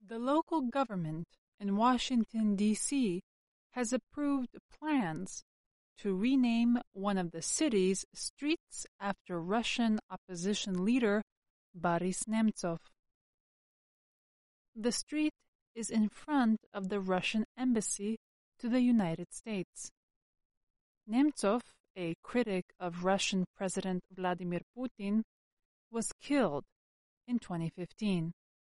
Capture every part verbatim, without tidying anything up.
The local government in Washington, D C has approved plans to rename one of the city's streets after Russian opposition leader Boris Nemtsov. The street is in front of the Russian embassy to the United States. Nemtsov, a critic of Russian President Vladimir Putin, was killed in twenty fifteen.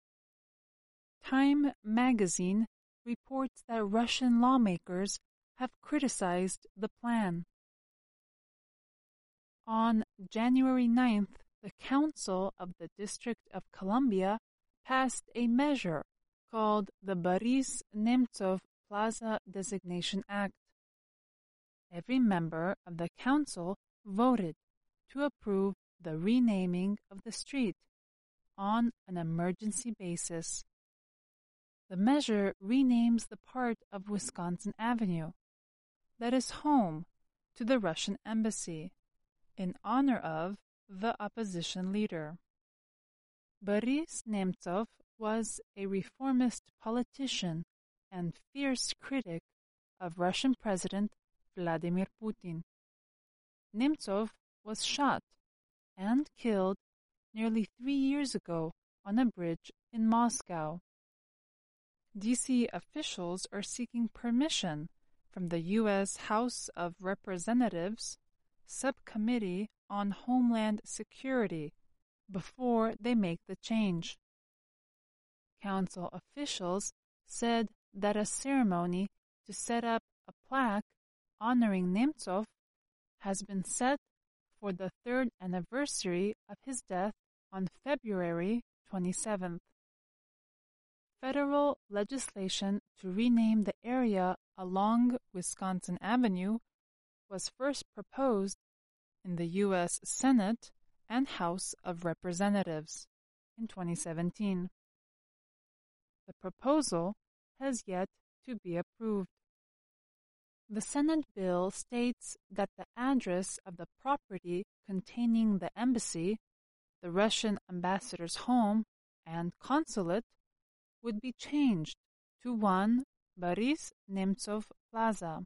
Time magazine reports that Russian lawmakers have criticized the plan. On January ninth, the Council of the District of Columbia passed a measure called the Boris Nemtsov Plaza Designation Act. Every member of the council voted to approve the renaming of the street on an emergency basis. The measure renames the part of Wisconsin Avenue that is home to the Russian embassy in honor of the opposition leader. Boris Nemtsov was a reformist politician and fierce critic of Russian President Vladimir Putin. Nemtsov was shot and killed nearly three years ago on a bridge in Moscow. D C officials are seeking permission from the U S House of Representatives Subcommittee on Homeland Security before they make the change. Council officials said that a ceremony to set up a plaque honoring Nemtsov has been set for the third anniversary of his death on February twenty-seventh. Federal legislation to rename the area along Wisconsin Avenue was first proposed in the U S Senate and House of Representatives in twenty seventeen. The proposal has yet to be approved. The Senate bill states that the address of the property containing the embassy, the Russian ambassador's home, and consulate would be changed to one Boris Nemtsov Plaza.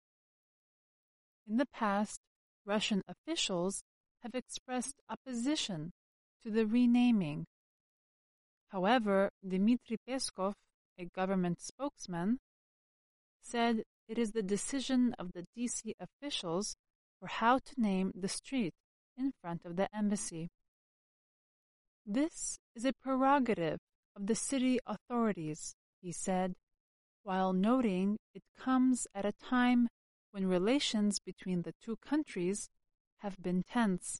In the past, Russian officials have expressed opposition to the renaming. However, Dmitry Peskov, a government spokesman, said it is the decision of the D C officials for how to name the street in front of the embassy. This is a prerogative of the city authorities, he said, while noting it comes at a time when relations between the two countries have been tense.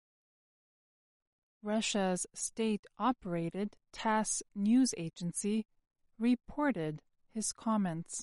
Russia's state-operated TASS news agency reported his comments.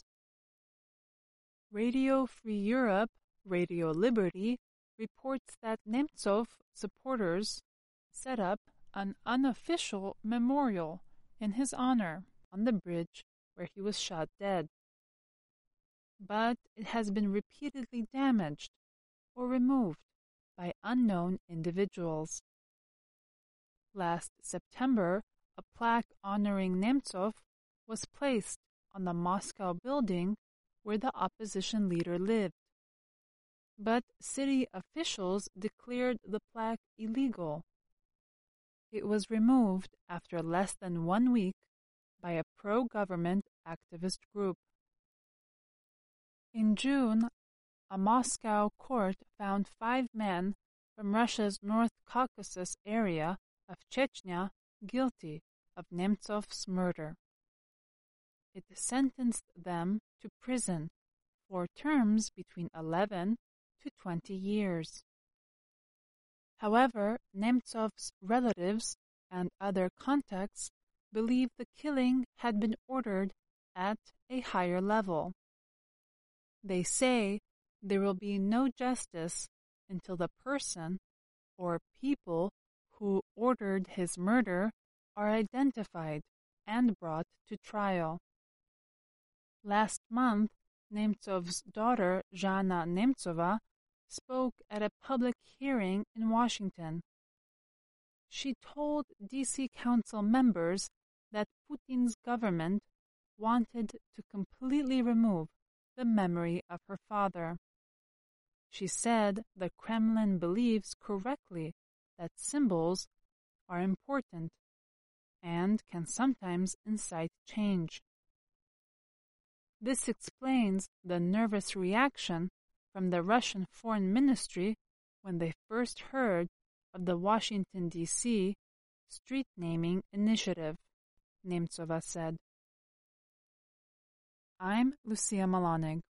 Radio Free Europe, Radio Liberty, reports that Nemtsov supporters set up an unofficial memorial in his honor on the bridge where he was shot dead. But it has been repeatedly damaged or removed by unknown individuals. Last September, a plaque honoring Nemtsov was placed on the Moscow building where the opposition leader lived. But city officials declared the plaque illegal. It was removed after less than one week by a pro-government activist group. In June, a Moscow court found five men from Russia's North Caucasus area of Chechnya guilty of Nemtsov's murder. It sentenced them to prison for terms between eleven to twenty years. However, Nemtsov's relatives and other contacts believe the killing had been ordered at a higher level. They say there will be no justice until the person or people who ordered his murder are identified and brought to trial. Last month, Nemtsov's daughter, Zhana Nemtsova, spoke at a public hearing in Washington. She told D C Council members that Putin's government wanted to completely remove the memory of her father. She said the Kremlin believes correctly that symbols are important and can sometimes incite change. This explains the nervous reaction from the Russian Foreign Ministry when they first heard of the Washington, D C street naming initiative, Nemtsova said. I'm Lucia Malonig.